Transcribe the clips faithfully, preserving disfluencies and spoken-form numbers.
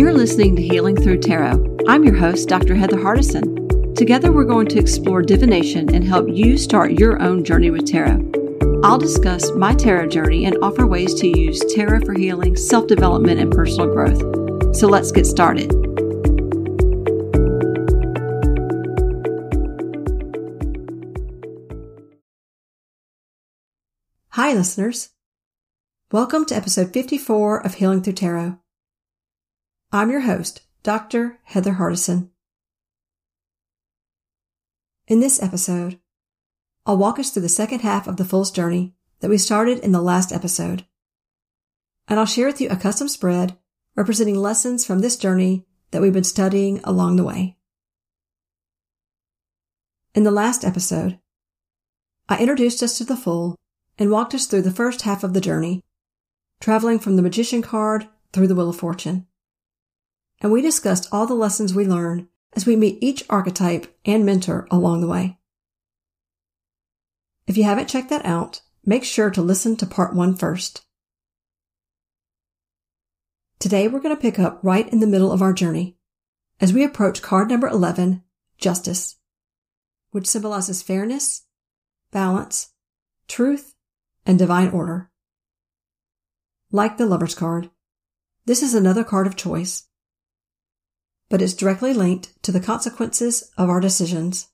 You're listening to Healing Through Tarot. I'm your host, Doctor Heather Hardison. Together, we're going to explore divination and help you start your own journey with tarot. I'll discuss my tarot journey and offer ways to use tarot for healing, self-development, and personal growth. So let's get started. Hi, listeners. Welcome to episode fifty-four of Healing Through Tarot. I'm your host, Doctor Heather Hardison. In this episode, I'll walk us through the second half of the Fool's Journey that we started in the last episode. And I'll share with you a custom spread representing lessons from this journey that we've been studying along the way. In the last episode, I introduced us to the Fool and walked us through the first half of the journey, traveling from the Magician card through the Wheel of Fortune. And we discussed all the lessons we learn as we meet each archetype and mentor along the way. If you haven't checked that out, make sure to listen to part one first. Today we're going to pick up right in the middle of our journey as we approach card number eleven, Justice, which symbolizes fairness, balance, truth, and divine order. Like the Lover's card, this is another card of choice, but it's directly linked to the consequences of our decisions.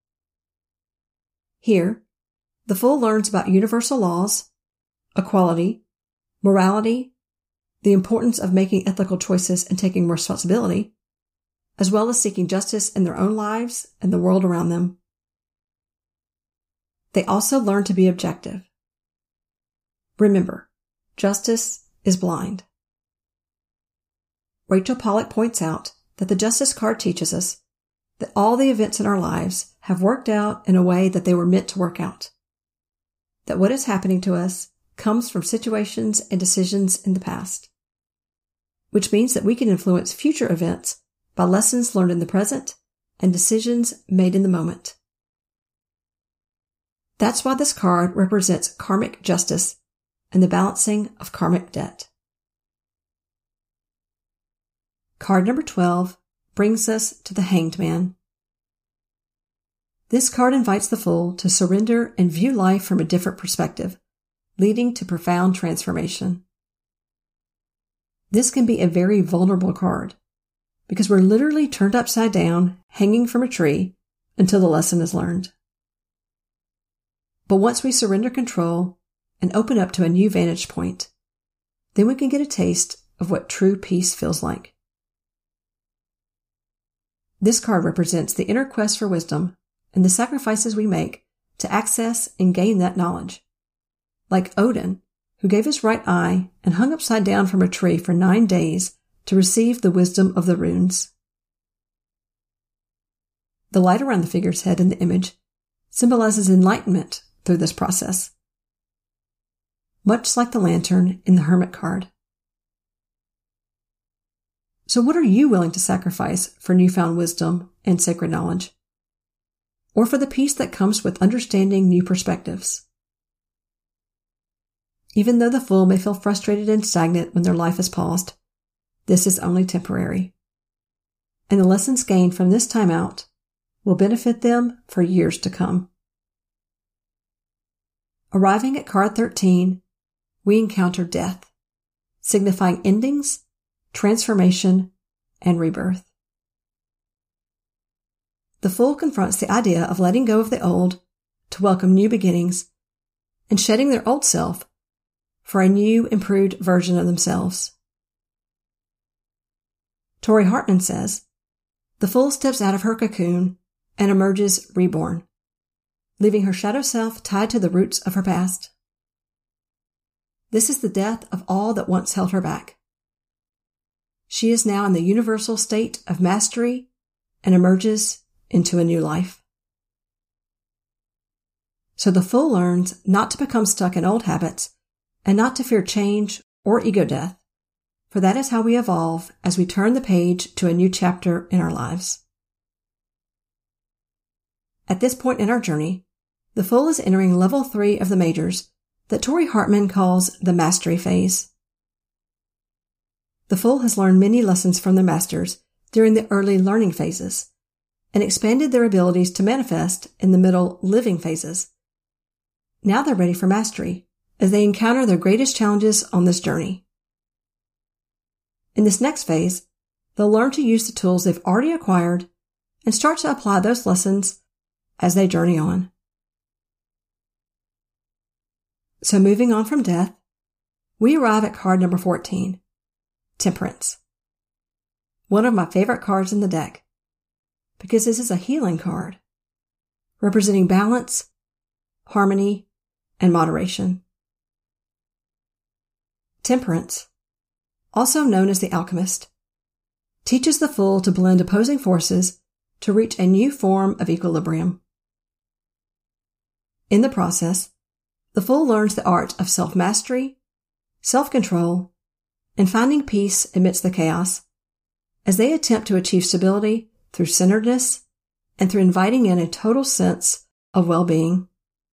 Here, the Fool learns about universal laws, equality, morality, the importance of making ethical choices and taking responsibility, as well as seeking justice in their own lives and the world around them. They also learn to be objective. Remember, justice is blind. Rachel Pollack points out that the Justice card teaches us that all the events in our lives have worked out in a way that they were meant to work out. That what is happening to us comes from situations and decisions in the past, which means that we can influence future events by lessons learned in the present and decisions made in the moment. That's why this card represents karmic justice and the balancing of karmic debt. Card number twelve brings us to the Hanged Man. This card invites the Fool to surrender and view life from a different perspective, leading to profound transformation. This can be a very vulnerable card because we're literally turned upside down, hanging from a tree until the lesson is learned. But once we surrender control and open up to a new vantage point, then we can get a taste of what true peace feels like. This card represents the inner quest for wisdom and the sacrifices we make to access and gain that knowledge. Like Odin, who gave his right eye and hung upside down from a tree for nine days to receive the wisdom of the runes. The light around the figure's head in the image symbolizes enlightenment through this process, much like the lantern in the Hermit card. So what are you willing to sacrifice for newfound wisdom and sacred knowledge? Or for the peace that comes with understanding new perspectives? Even though the Fool may feel frustrated and stagnant when their life is paused, this is only temporary. And the lessons gained from this time out will benefit them for years to come. Arriving at card thirteen, we encounter death, signifying endings, transformation, and rebirth. The Fool confronts the idea of letting go of the old to welcome new beginnings and shedding their old self for a new, improved version of themselves. Tori Hartman says, the Fool steps out of her cocoon and emerges reborn, leaving her shadow self tied to the roots of her past. This is the death of all that once held her back. She is now in the universal state of mastery and emerges into a new life. So the Fool learns not to become stuck in old habits and not to fear change or ego death, for that is how we evolve as we turn the page to a new chapter in our lives. At this point in our journey, the Fool is entering level three of the majors that Tori Hartman calls the mastery phase. The Fool has learned many lessons from the masters during the early learning phases and expanded their abilities to manifest in the middle living phases. Now they're ready for mastery as they encounter their greatest challenges on this journey. In this next phase, they'll learn to use the tools they've already acquired and start to apply those lessons as they journey on. So moving on from death, we arrive at card number fourteen, Temperance. One of my favorite cards in the deck, because this is a healing card, representing balance, harmony, and moderation. Temperance, also known as the alchemist, teaches the Fool to blend opposing forces to reach a new form of equilibrium. In the process, the Fool learns the art of self-mastery, self-control, and finding peace amidst the chaos as they attempt to achieve stability through centeredness and through inviting in a total sense of well-being.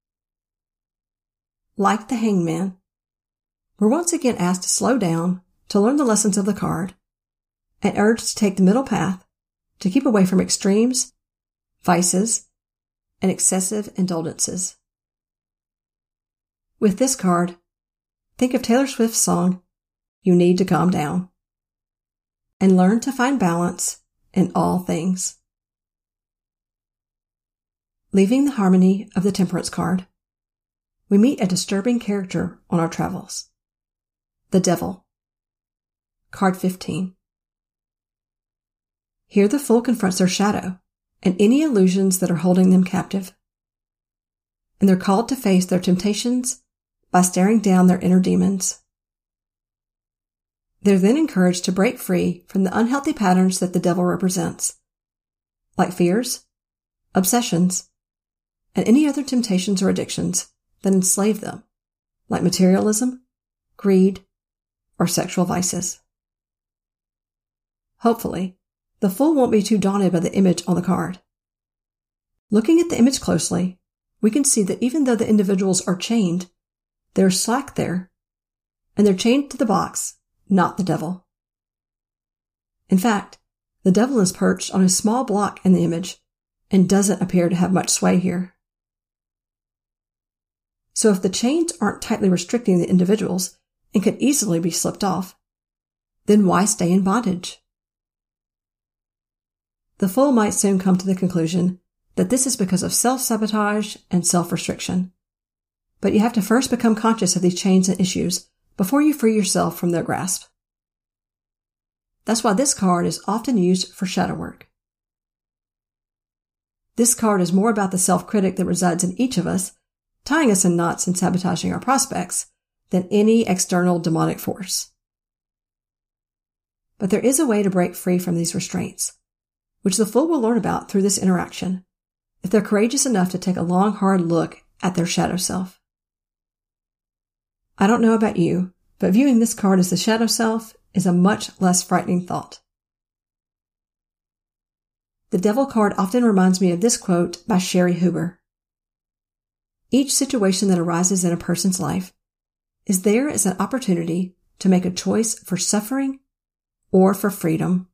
Like the Hangman, we're once again asked to slow down to learn the lessons of the card and urged to take the middle path to keep away from extremes, vices, and excessive indulgences. With this card, think of Taylor Swift's song, You Need to Calm Down, and learn to find balance in all things. Leaving the harmony of the Temperance card, we meet a disturbing character on our travels, the Devil. Card fifteen. Here the Fool confronts their shadow and any illusions that are holding them captive. And they're called to face their temptations by staring down their inner demons. They're then encouraged to break free from the unhealthy patterns that the devil represents, like fears, obsessions, and any other temptations or addictions that enslave them, like materialism, greed, or sexual vices. Hopefully, the Fool won't be too daunted by the image on the card. Looking at the image closely, we can see that even though the individuals are chained, there's slack there, and they're chained to the box, not the devil. In fact, the devil is perched on a small block in the image and doesn't appear to have much sway here. So if the chains aren't tightly restricting the individuals and could easily be slipped off, then why stay in bondage? The Fool might soon come to the conclusion that this is because of self-sabotage and self-restriction. But you have to first become conscious of these chains and issues before you free yourself from their grasp. That's why this card is often used for shadow work. This card is more about the self-critic that resides in each of us, tying us in knots and sabotaging our prospects, than any external demonic force. But there is a way to break free from these restraints, which the Fool will learn about through this interaction, if they're courageous enough to take a long, hard look at their shadow self. I don't know about you, but viewing this card as the shadow self is a much less frightening thought. The Devil card often reminds me of this quote by Sherry Huber. Each situation that arises in a person's life is there as an opportunity to make a choice for suffering or for freedom.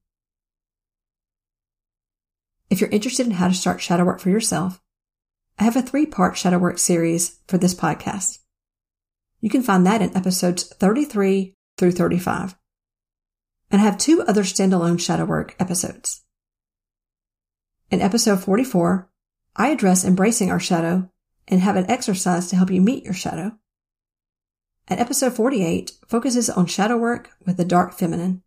If you're interested in how to start shadow work for yourself, I have a three-part shadow work series for this podcast. You can find that in episodes thirty-three through thirty-five. And I have two other standalone shadow work episodes. In episode forty-four, I address embracing our shadow and have an exercise to help you meet your shadow. And episode forty-eight focuses on shadow work with the dark feminine.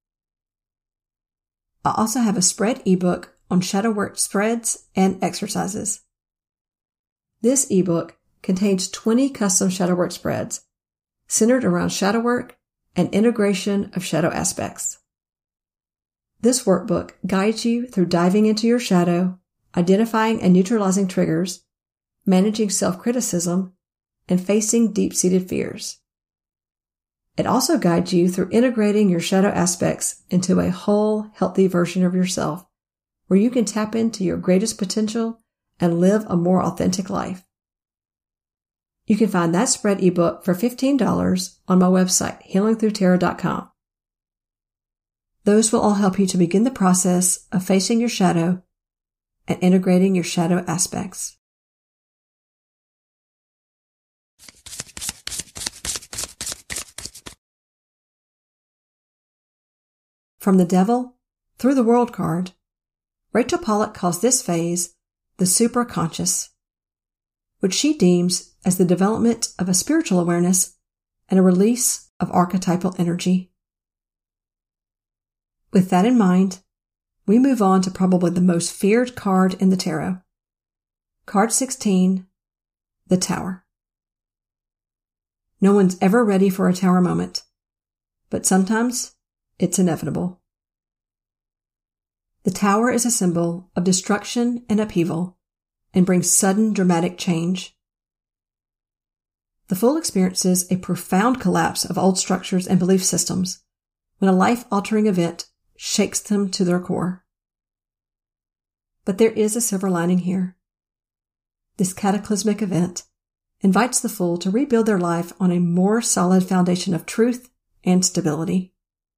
I also have a spread ebook on shadow work spreads and exercises. This ebook contains twenty custom shadow work spreads centered around shadow work and integration of shadow aspects. This workbook guides you through diving into your shadow, identifying and neutralizing triggers, managing self-criticism, and facing deep-seated fears. It also guides you through integrating your shadow aspects into a whole, healthy version of yourself, where you can tap into your greatest potential and live a more authentic life. You can find that spread ebook for fifteen dollars on my website, healing through tarot dot com. Those will all help you to begin the process of facing your shadow and integrating your shadow aspects. From the Devil Through the World card, Rachel Pollack calls this phase the superconscious, which she deems as the development of a spiritual awareness and a release of archetypal energy. With that in mind, we move on to probably the most feared card in the tarot. Card sixteen, the Tower. No one's ever ready for a Tower moment, but sometimes it's inevitable. The Tower is a symbol of destruction and upheaval and brings sudden dramatic change. The Fool experiences a profound collapse of old structures and belief systems when a life-altering event shakes them to their core. But there is a silver lining here. This cataclysmic event invites the Fool to rebuild their life on a more solid foundation of truth and stability.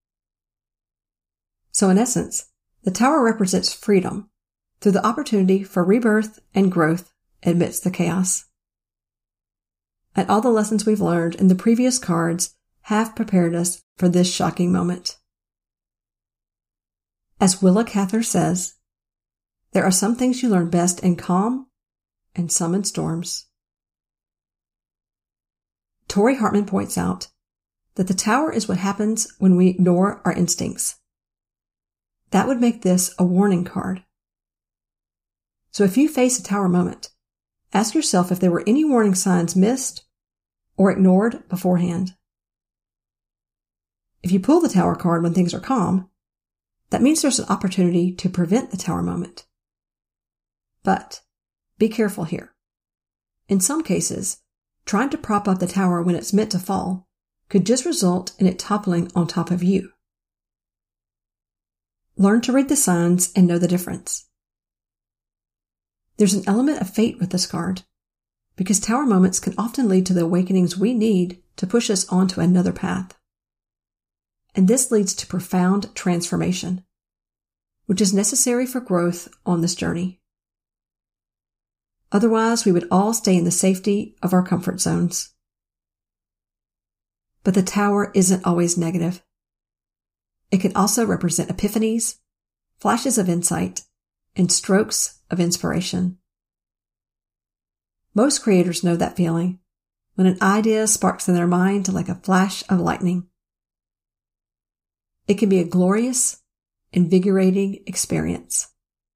So in essence, the Tower represents freedom through the opportunity for rebirth and growth amidst the chaos. And all the lessons we've learned in the previous cards have prepared us for this shocking moment. As Willa Cather says, there are some things you learn best in calm and some in storms. Tori Hartman points out that the Tower is what happens when we ignore our instincts. That would make this a warning card. So if you face a Tower moment, ask yourself if there were any warning signs missed or ignored beforehand. If you pull the Tower card when things are calm, that means there's an opportunity to prevent the Tower moment. But be careful here. In some cases, trying to prop up the Tower when it's meant to fall could just result in it toppling on top of you. Learn to read the signs and know the difference. There's an element of fate with this card, because Tower moments can often lead to the awakenings we need to push us onto another path. And this leads to profound transformation, which is necessary for growth on this journey. Otherwise, we would all stay in the safety of our comfort zones. But the Tower isn't always negative. It can also represent epiphanies, flashes of insight, and strokes of inspiration. Most creators know that feeling, when an idea sparks in their mind like a flash of lightning. It can be a glorious, invigorating experience.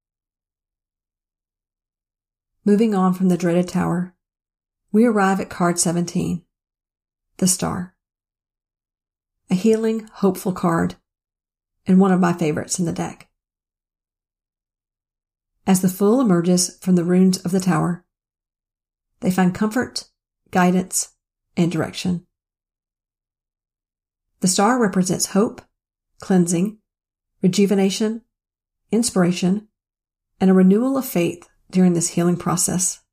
Moving on from the dreaded Tower, we arrive at card seventeen, the Star. A healing, hopeful card, and one of my favorites in the deck. As the Fool emerges from the ruins of the Tower, they find comfort, guidance, and direction. The Star represents hope, cleansing, rejuvenation, inspiration, and a renewal of faith during this healing process.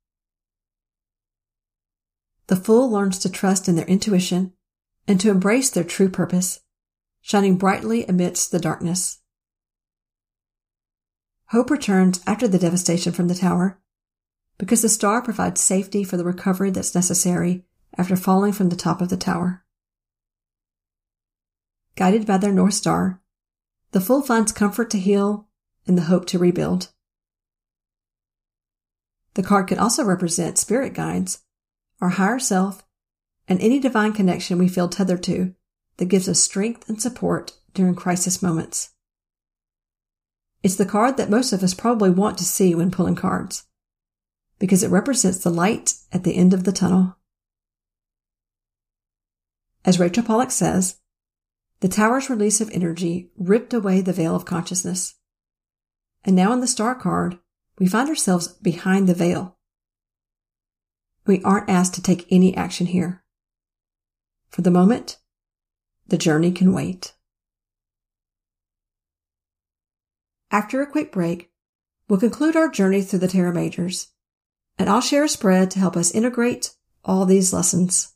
The Fool learns to trust in their intuition and to embrace their true purpose, shining brightly amidst the darkness. Hope returns after the devastation from the Tower, because the Star provides safety for the recovery that's necessary after falling from the top of the Tower. Guided by their North Star, the Fool finds comfort to heal and the hope to rebuild. The card can also represent spirit guides, our higher self, and any divine connection we feel tethered to that gives us strength and support during crisis moments. It's the card that most of us probably want to see when pulling cards, because it represents the light at the end of the tunnel. As Rachel Pollack says, the Tower's release of energy ripped away the veil of consciousness. And now in the Star card, we find ourselves behind the veil. We aren't asked to take any action here. For the moment, the journey can wait. After a quick break, we'll conclude our journey through the Tarot Majors, and I'll share a spread to help us integrate all these lessons.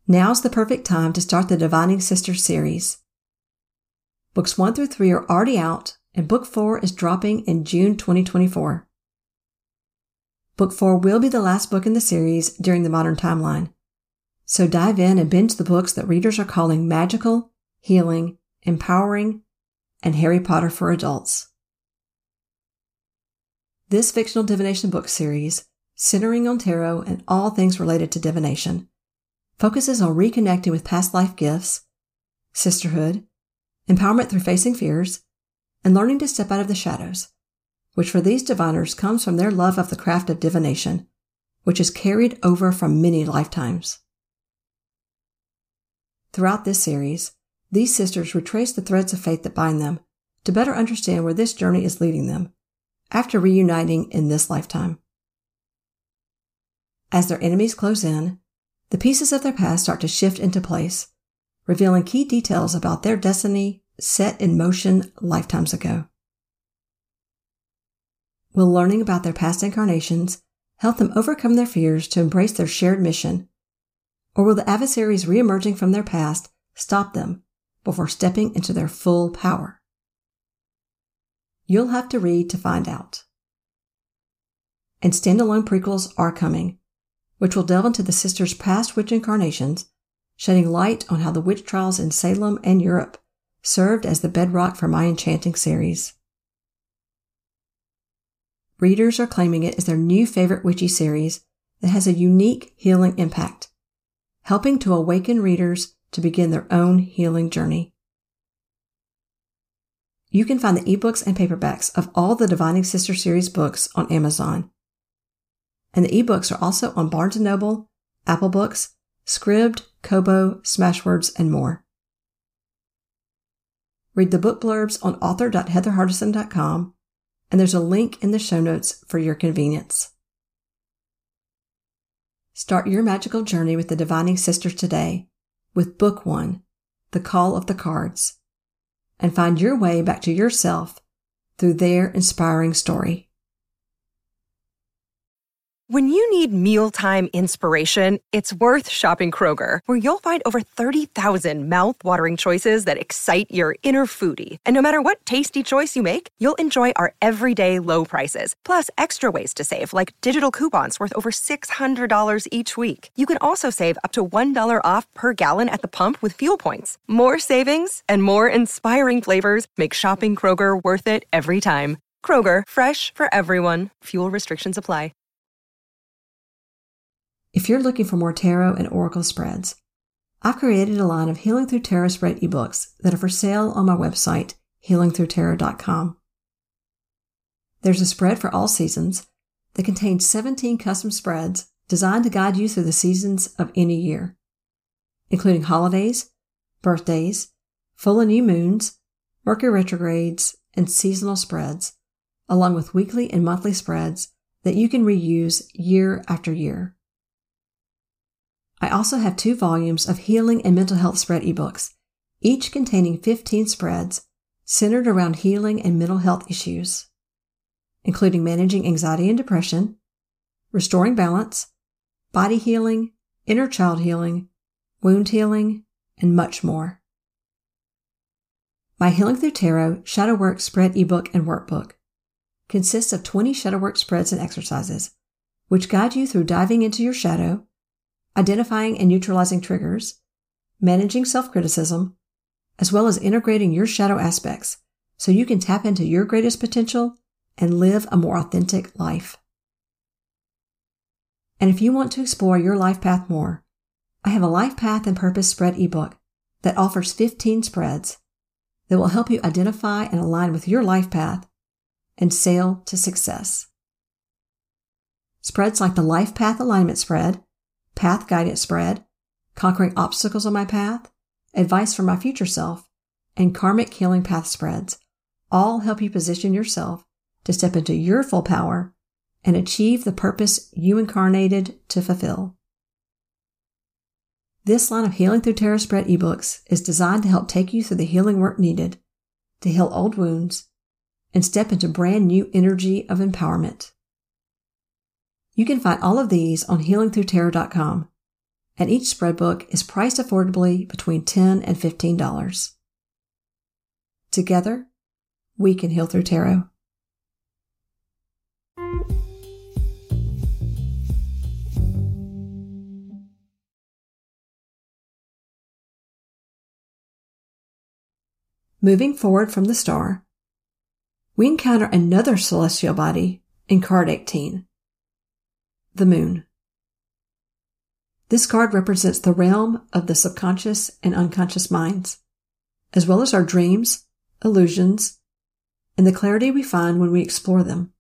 Now's the perfect time to start the Divining Sisters series. Books one through three are already out, and Book four is dropping in June twenty twenty-four. Book four will be the last book in the series during the modern timeline. So dive in and binge the books that readers are calling magical, healing, empowering, and Harry Potter for adults. This fictional divination book series, centering on tarot and all things related to divination, focuses on reconnecting with past life gifts, sisterhood, empowerment through facing fears, and learning to step out of the shadows, which for these diviners comes from their love of the craft of divination, which is carried over from many lifetimes. Throughout this series, these sisters retrace the threads of faith that bind them to better understand where this journey is leading them after reuniting in this lifetime. As their enemies close in, the pieces of their past start to shift into place, revealing key details about their destiny set in motion lifetimes ago. Will learning about their past incarnations help them overcome their fears to embrace their shared mission, or will the adversaries reemerging from their past stop them before stepping into their full power? You'll have to read to find out. And standalone prequels are coming, which will delve into the sisters' past witch incarnations, shedding light on how the witch trials in Salem and Europe served as the bedrock for my enchanting series. Readers are claiming it as their new favorite witchy series that has a unique healing impact, helping to awaken readers to begin their own healing journey. You can find the ebooks and paperbacks of all the Divining Sister series books on Amazon. And the ebooks are also on Barnes and Noble, Apple Books, Scribd, Kobo, Smashwords, and more. Read the book blurbs on author dot heather hardison dot com, and there's a link in the show notes for your convenience. Start your magical journey with the Divining Sisters today with Book one, The Call of the Cards, and find your way back to yourself through their inspiring story. When you need mealtime inspiration, it's worth shopping Kroger, where you'll find over thirty thousand mouth-watering choices that excite your inner foodie. And no matter what tasty choice you make, you'll enjoy our everyday low prices, plus extra ways to save, like digital coupons worth over six hundred dollars each week. You can also save up to one dollar off per gallon at the pump with fuel points. More savings and more inspiring flavors make shopping Kroger worth it every time. Kroger, fresh for everyone. Fuel restrictions apply. If you're looking for more tarot and oracle spreads, I've created a line of Healing Through Tarot spread ebooks that are for sale on my website, healing through tarot dot com. There's a spread for all seasons that contains seventeen custom spreads designed to guide you through the seasons of any year, including holidays, birthdays, full and new moons, Mercury retrogrades, and seasonal spreads, along with weekly and monthly spreads that you can reuse year after year. I also have two volumes of healing and mental health spread ebooks, each containing fifteen spreads centered around healing and mental health issues, including managing anxiety and depression, restoring balance, body healing, inner child healing, wound healing, and much more. My Healing Through Tarot Shadow Work Spread ebook and workbook consists of twenty shadow work spreads and exercises, which guide you through diving into your shadow, identifying and neutralizing triggers, managing self-criticism, as well as integrating your shadow aspects so you can tap into your greatest potential and live a more authentic life. And if you want to explore your life path more, I have a Life Path and Purpose spread ebook that offers fifteen spreads that will help you identify and align with your life path and sail to success. Spreads like the Life Path Alignment Spread, Path Guidance Spread, Conquering Obstacles on My Path, Advice for My Future Self, and Karmic Healing Path spreads all help you position yourself to step into your full power and achieve the purpose you incarnated to fulfill. This line of Healing Through Tarot spread ebooks is designed to help take you through the healing work needed to heal old wounds and step into brand new energy of empowerment. You can find all of these on healing through tarot dot com, and each spread book is priced affordably between ten dollars and fifteen dollars. Together, we can heal through tarot. Moving forward from the star, we encounter another celestial body in card eighteen, the moon. This card represents the realm of the subconscious and unconscious minds, as well as our dreams, illusions, and the clarity we find when we explore them.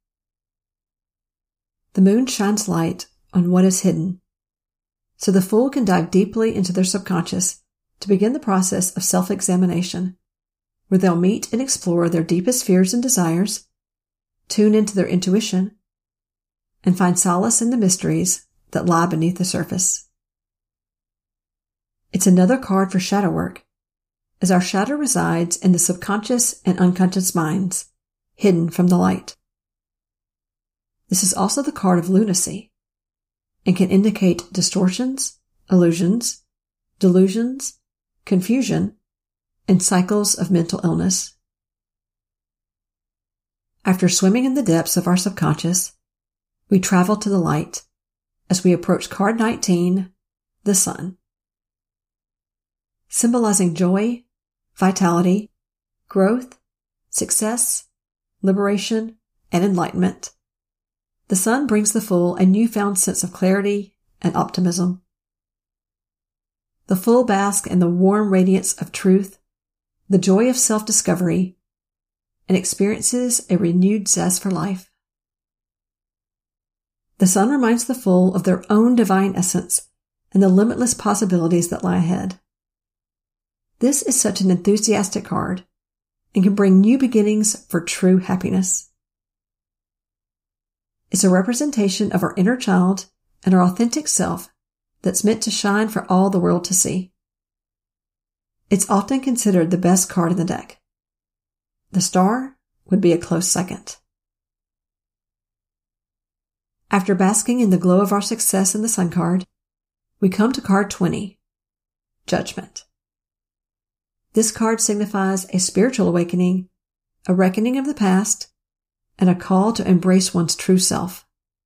The moon shines light on what is hidden, so the Fool can dive deeply into their subconscious to begin the process of self-examination, where they'll meet and explore their deepest fears and desires, tune into their intuition, and find solace in the mysteries that lie beneath the surface. It's another card for shadow work, as our shadow resides in the subconscious and unconscious minds, hidden from the light. This is also the card of lunacy, and can indicate distortions, illusions, delusions, confusion, and cycles of mental illness. After swimming in the depths of our subconscious, we travel to the light as we approach card nineteen, the sun. Symbolizing joy, vitality, growth, success, liberation, and enlightenment, the sun brings the Fool a newfound sense of clarity and optimism. The Fool basks in the warm radiance of truth, the joy of self-discovery, and experiences a renewed zest for life. The sun reminds the Fool of their own divine essence and the limitless possibilities that lie ahead. This is such an enthusiastic card and can bring new beginnings for true happiness. It's a representation of our inner child and our authentic self that's meant to shine for all the world to see. It's often considered the best card in the deck. The star would be a close second. After basking in the glow of our success in the sun card, we come to card twenty, Judgment. This card signifies a spiritual awakening, a reckoning of the past, and a call to embrace one's true self.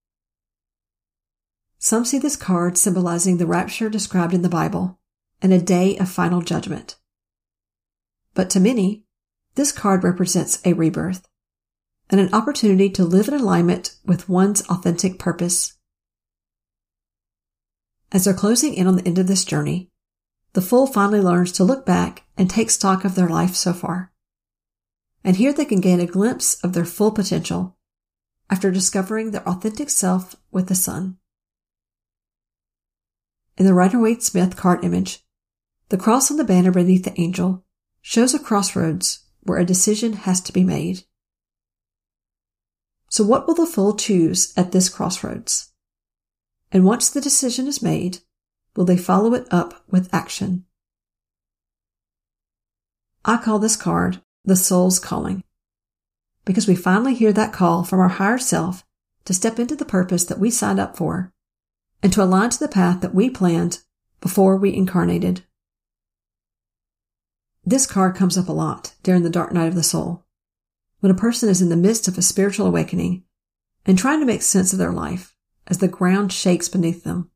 Some see this card symbolizing the rapture described in the Bible and a day of final judgment. But to many, this card represents a rebirth and an opportunity to live in alignment with one's authentic purpose. As they're closing in on the end of this journey, the Fool finally learns to look back and take stock of their life so far. And here they can gain a glimpse of their full potential after discovering their authentic self with the sun. In the Rider-Waite-Smith card image, the cross on the banner beneath the angel shows a crossroads where a decision has to be made. So what will the Fool choose at this crossroads? And once the decision is made, will they follow it up with action? I call this card the Soul's Calling, because we finally hear that call from our higher self to step into the purpose that we signed up for and to align to the path that we planned before we incarnated. This card comes up a lot during the dark night of the soul, when a person is in the midst of a spiritual awakening and trying to make sense of their life as the ground shakes beneath them.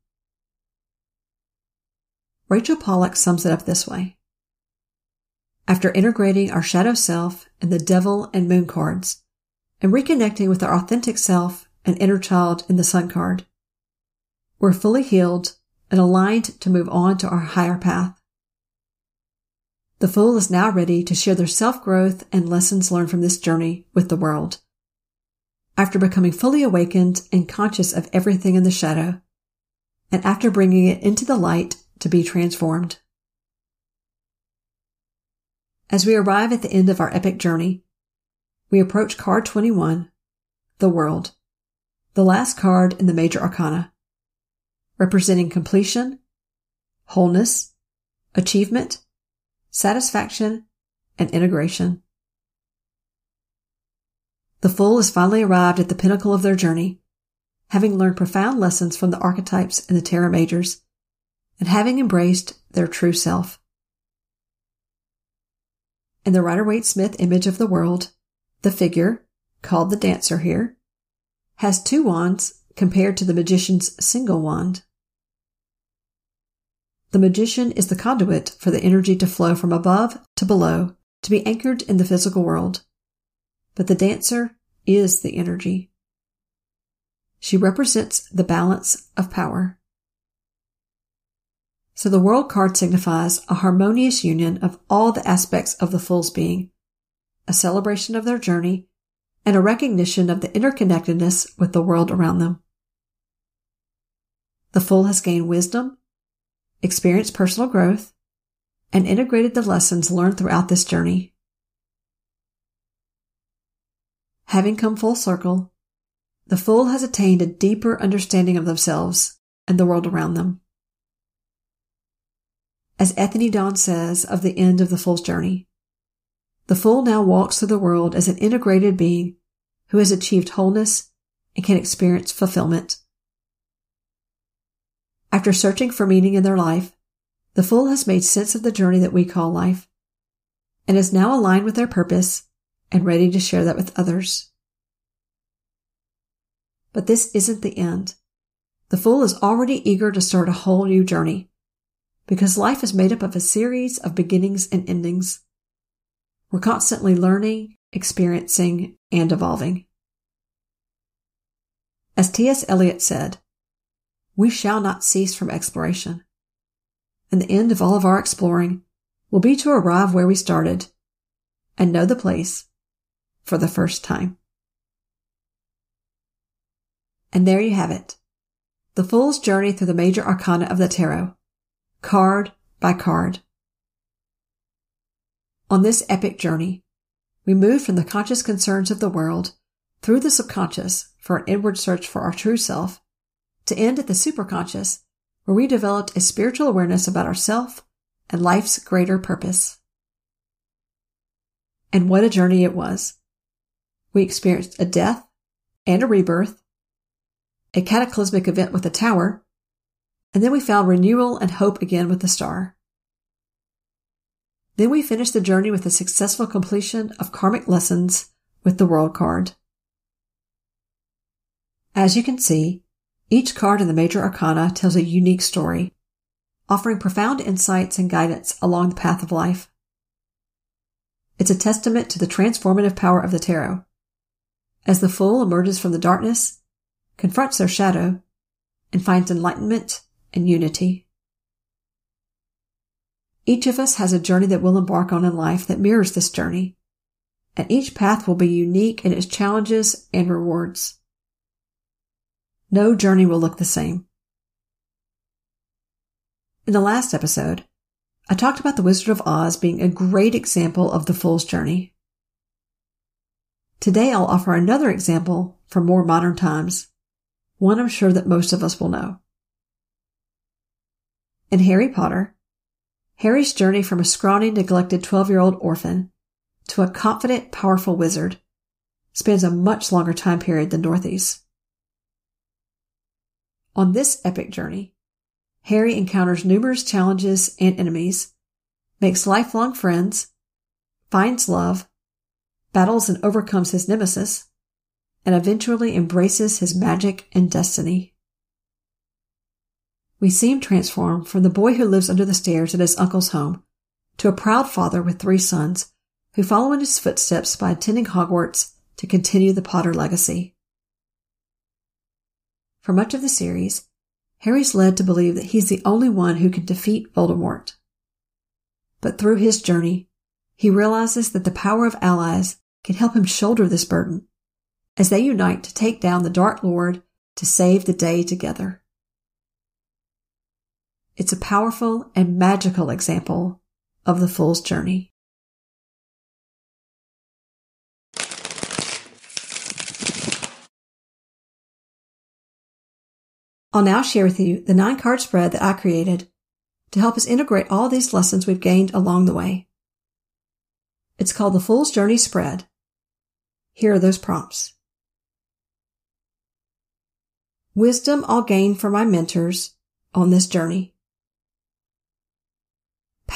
Rachel Pollack sums it up this way. After integrating our shadow self in the devil and moon cards and reconnecting with our authentic self and inner child in the sun card, we're fully healed and aligned to move on to our higher path. The Fool is now ready to share their self-growth and lessons learned from this journey with the world. After becoming fully awakened and conscious of everything in the shadow, and after bringing it into the light to be transformed. As we arrive at the end of our epic journey, we approach card twenty-one, the World, the last card in the major arcana, representing completion, wholeness, achievement, satisfaction, and integration. The Fool has finally arrived at the pinnacle of their journey, having learned profound lessons from the archetypes in the Terra Majors, and having embraced their true self. In the Rider-Waite-Smith image of the world, the figure, called the dancer here, has two wands compared to the magician's single wand. The magician is the conduit for the energy to flow from above to below, to be anchored in the physical world. But the dancer is the energy. She represents the balance of power. So the world card signifies a harmonious union of all the aspects of the Fool's being, a celebration of their journey, and a recognition of the interconnectedness with the world around them. The Fool has gained wisdom, experienced personal growth, and integrated the lessons learned throughout this journey. Having come full circle, the Fool has attained a deeper understanding of themselves and the world around them. As Ethne Dawn says of the end of the Fool's journey, the Fool now walks through the world as an integrated being who has achieved wholeness and can experience fulfillment. After searching for meaning in their life, the Fool has made sense of the journey that we call life, and is now aligned with their purpose and ready to share that with others. But this isn't the end. The Fool is already eager to start a whole new journey, because life is made up of a series of beginnings and endings. We're constantly learning, experiencing, and evolving. As T S Eliot said, "We shall not cease from exploration, and the end of all of our exploring will be to arrive where we started and know the place for the first time." And there you have it, the Fool's journey through the major arcana of the tarot, card by card. On this epic journey, we move from the conscious concerns of the world through the subconscious for an inward search for our true self, to end at the superconscious, where we developed a spiritual awareness about ourself and life's greater purpose. And what a journey it was. We experienced a death and a rebirth, a cataclysmic event with the tower, and then we found renewal and hope again with the star. Then we finished the journey with a successful completion of karmic lessons with the World card. As you can see, each card in the major arcana tells a unique story, offering profound insights and guidance along the path of life. It's a testament to the transformative power of the tarot, as the Fool emerges from the darkness, confronts their shadow, and finds enlightenment and unity. Each of us has a journey that we'll embark on in life that mirrors this journey, and each path will be unique in its challenges and rewards. No journey will look the same. In the last episode, I talked about the Wizard of Oz being a great example of the Fool's journey. Today I'll offer another example from more modern times, one I'm sure that most of us will know. In Harry Potter, Harry's journey from a scrawny, neglected twelve-year-old orphan to a confident, powerful wizard spans a much longer time period than Dorothy's. On this epic journey, Harry encounters numerous challenges and enemies, makes lifelong friends, finds love, battles and overcomes his nemesis, and eventually embraces his magic and destiny. We see him transform from the boy who lives under the stairs at his uncle's home to a proud father with three sons who follow in his footsteps by attending Hogwarts to continue the Potter legacy. For much of the series, Harry's led to believe that he's the only one who can defeat Voldemort. But through his journey, he realizes that the power of allies can help him shoulder this burden as they unite to take down the Dark Lord to save the day together. It's a powerful and magical example of the Fool's journey. I'll now share with you the nine-card spread that I created to help us integrate all these lessons we've gained along the way. It's called the Fool's Journey Spread. Here are those prompts. Wisdom I'll gain from my mentors on this journey.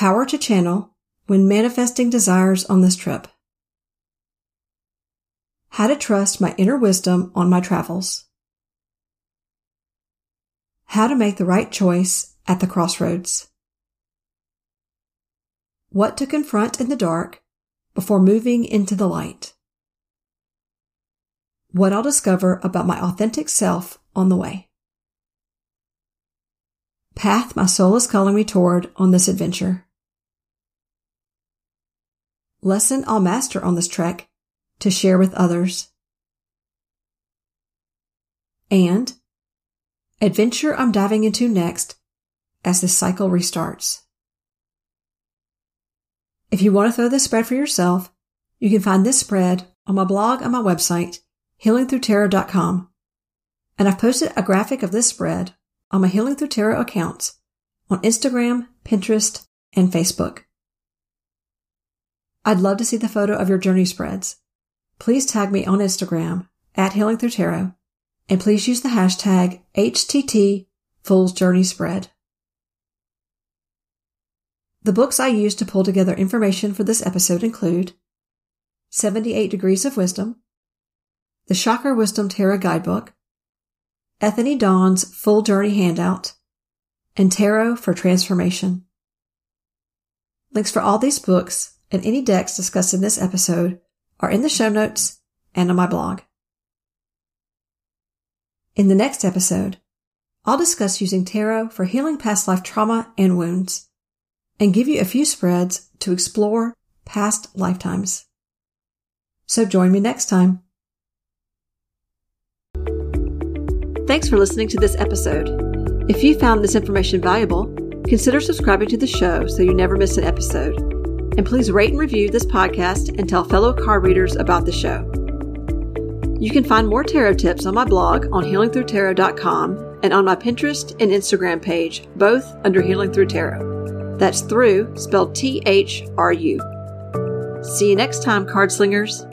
Power to channel when manifesting desires on this trip. How to trust my inner wisdom on my travels. How to make the right choice at the crossroads. What to confront in the dark before moving into the light. What I'll discover about my authentic self on the way. Path my soul is calling me toward on this adventure. Lesson I'll master on this trek to share with others. And adventure I'm diving into next as this cycle restarts. If you want to throw this spread for yourself, you can find this spread on my blog on my website, healing through tarot dot com. And I've posted a graphic of this spread on my Healing Through Tarot accounts on Instagram, Pinterest, and Facebook. I'd love to see the photo of your journey spreads. Please tag me on Instagram at Healing Through Tarot, and please use the hashtag H T T Fool's Journey Spread. The books I used to pull together information for this episode include seventy-eight Degrees of Wisdom, the Chakra Wisdom Tarot Guidebook, Ethany Dawn's Full Journey Handout, and Tarot for Transformation. Links for all these books and any decks discussed in this episode are in the show notes and on my blog. In the next episode, I'll discuss using tarot for healing past life trauma and wounds, and give you a few spreads to explore past lifetimes. So join me next time. Thanks for listening to this episode. If you found this information valuable, consider subscribing to the show so you never miss an episode. And please rate and review this podcast and tell fellow card readers about the show. You can find more tarot tips on my blog on healing through tarot dot com and on my Pinterest and Instagram page, both under Healing Through Tarot. That's through, spelled T H R U. See you next time, card slingers.